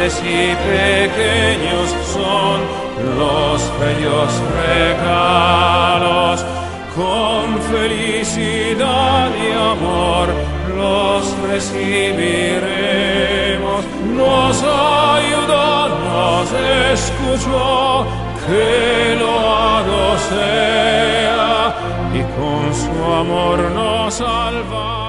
grandes y pequeños son los bellos regalos. Con felicidad y amor los recibiremos. Nos ayudó, nos escuchó, que loado sea, y con su amor nos salva.